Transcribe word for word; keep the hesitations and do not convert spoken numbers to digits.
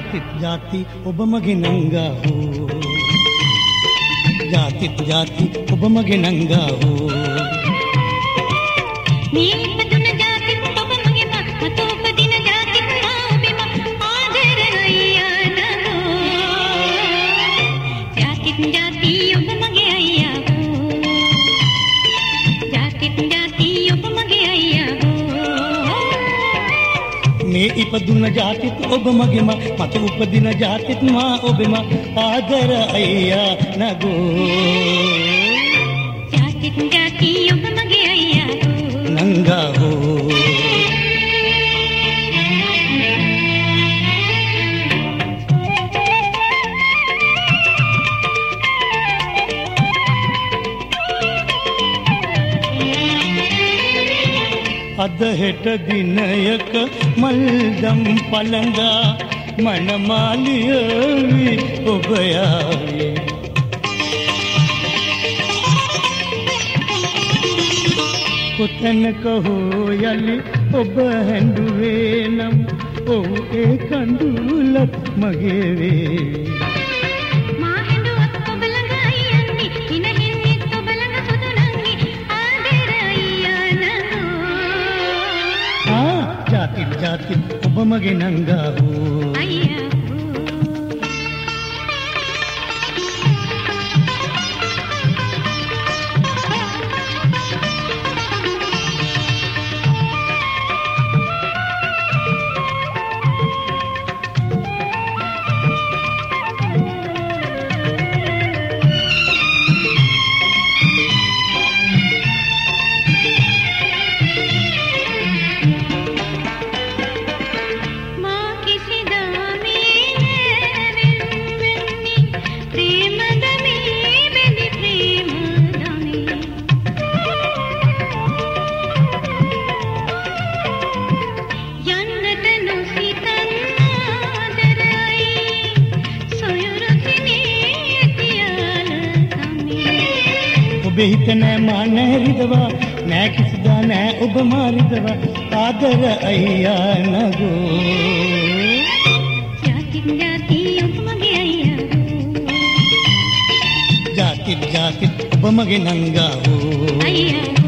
जाति जाति ඔබ මගේ නංගා හෝ जाति जाति ඔබ මගේ නංගා හෝ මේ ඉපදුන ජාති ඔබ මගේ මත උපදින ජාති ඔබෙම ආදර අයියා නගෝ ජාති ජාති ඔබ මගේ අයියා හෝ ජාති ජාති ඔබ මගේ අයියා හෝ මේ ඉපදුන ජාති ඔබ මගේ මත උපදින ජාති මා ඔබෙම ආදර අයියා නගෝ ජාති ජාති ඔබ මගේ අයියා නංගා හෝ අද හෙට දිනයක මල්දම් පළඳා මනමාලියවි ඔබ යාවි කොතැනක හෝ යලි ඔබ හැඬුවේ නම් ඔව් ඒ කඳුලත් මගේ වේවි මා හැඬුවත් ඔබ ළඟයි යන්නේ හින හින්නෙත් ඔබ ළඟ සුදු නංගි ආදර අයියා නගෝ ආ ජාති ජාති ඔබ මගේ නංගා හෝ අයියා හිත නෑ මා නෑ රිදවා නෑ කිසිදා නෑ ඔබ මාරිදවා ආදර අයියා නගෝ ජාති ජාති ඔබ මගේ අයියා ජාති ජාති ඔබ මගේ නංගා හෝ අයියා